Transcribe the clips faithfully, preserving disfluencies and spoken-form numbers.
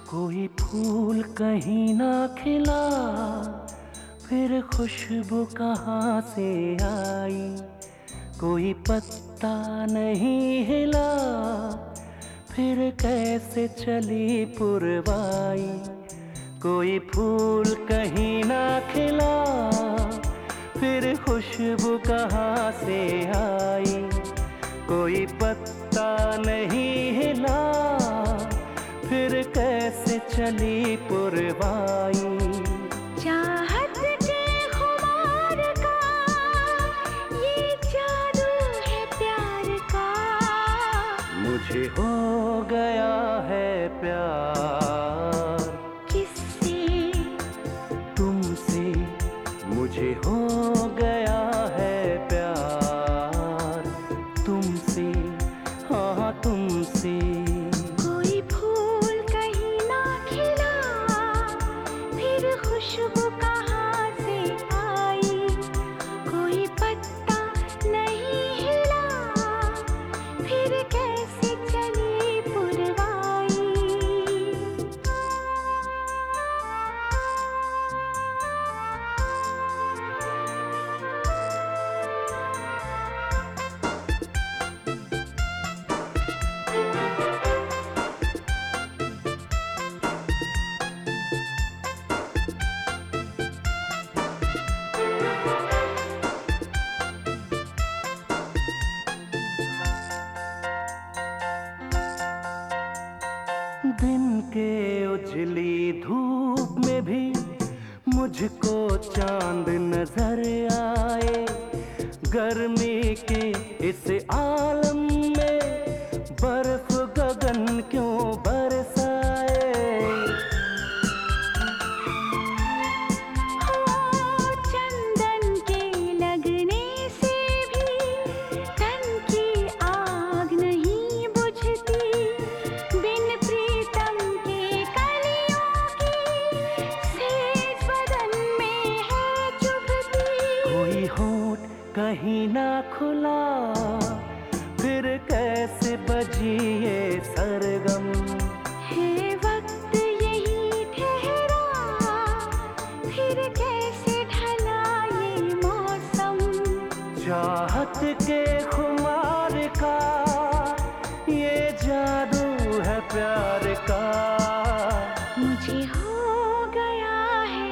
कोई फूल कहीं ना खिला, फिर खुशबू कहाँ से आई। कोई पत्ता नहीं हिला, फिर कैसे चली पुरवाई। कोई फूल कहीं ना खिला, फिर खुशबू कहाँ से आई। कोई पत्ता नहीं हिला, फिर कैसे चली पुरवाई। चाहत के खुमार का ये जादू है प्यार का। मुझे हो गया है प्यार किससे? तुमसे। मुझे हो गया है प्यार तुमसे, हाँ तुमसे। कोई फूल कहीं ना खिला, फिर खुशबू कहाँ से आई। कोई पत्ता नहीं हिला, फिर कैसे चली पुरवाई। दिन के उजली धूप में भी मुझको चांद नजर आए। गर्मी के इस आलम में बर्फ गगन क्यों बरसाए। चंदन के लगने से भी तन की आग नहीं बुझती। बिन प्रीतम के कलियों की सेज बदन में है चुभती। कोई होठ कहीं ना खुला, फिर कैसे बजी ये सरगम। है वक्त यही ठहरा, फिर कैसे ढला ये मौसम। चाहत के खुमार का ये जादू है प्यार का। मुझे हो गया है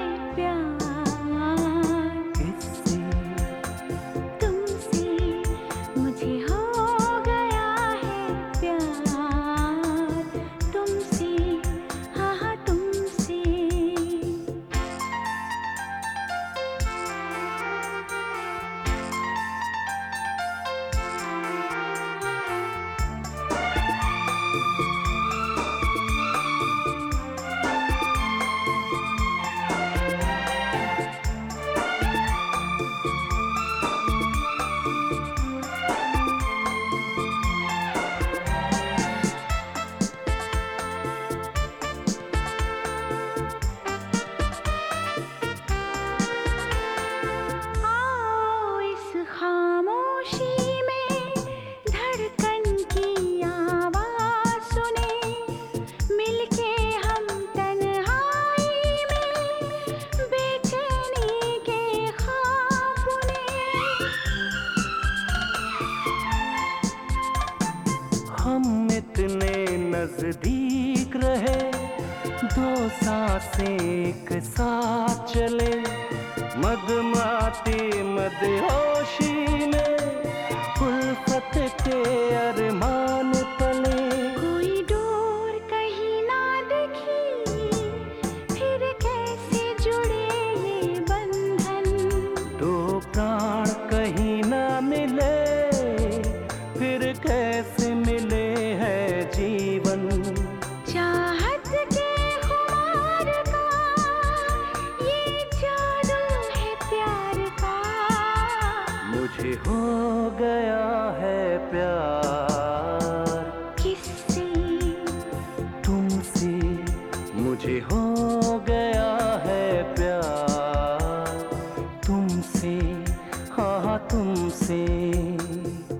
प्यार किससे? तुमसे। मुझे हो गया है प्यार तुमसे, हाँ हाँ तुमसे। आओ इस खामोशी में धड़कन की आवाज़ सुने। मिलके हम तन्हाई में बेचैनी के ख्वाब बुने। हम इतने नजदीक रहे, दो सांसें एक साथ चले। मदमाती मदहोशी में उल्फत के अरमान पले। कोई डोर कहीं ना दिखी, फिर कैसे जुड़े ये बंधन। दो प्राण कहीं ना मिले, फिर कैसे मिले है जीवन। चाहत के खुमार का ये जादू है प्यार का। मुझे हो गया है प्यार किससे? तुमसे। मुझे हो गया है प्यार तुमसे, हाँ तुमसे।